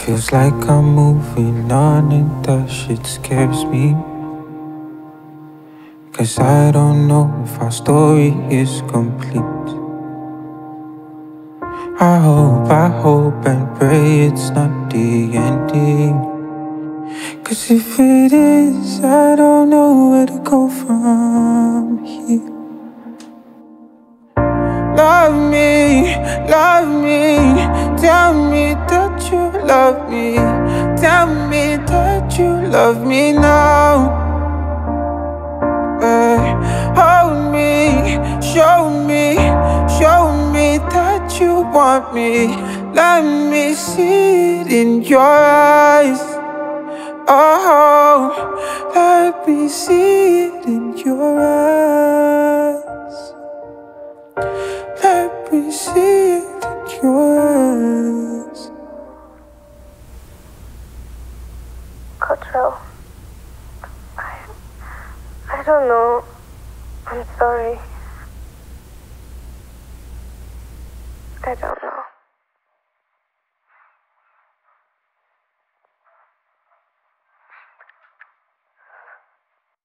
Feels like I'm moving on and that shit scares me. 'Cause I don't know if our story is complete. I hope and pray it's not the ending. 'Cause if it is, I don't know where to go from here. Love me, tell me that you love me. Tell me that you love me now. Hold me, show me that you want me. Let me see it in your eyes. Oh, let me see it in your eyes. Let me see it in your eyes. Cottrell, I don't know. I'm sorry. I don't know.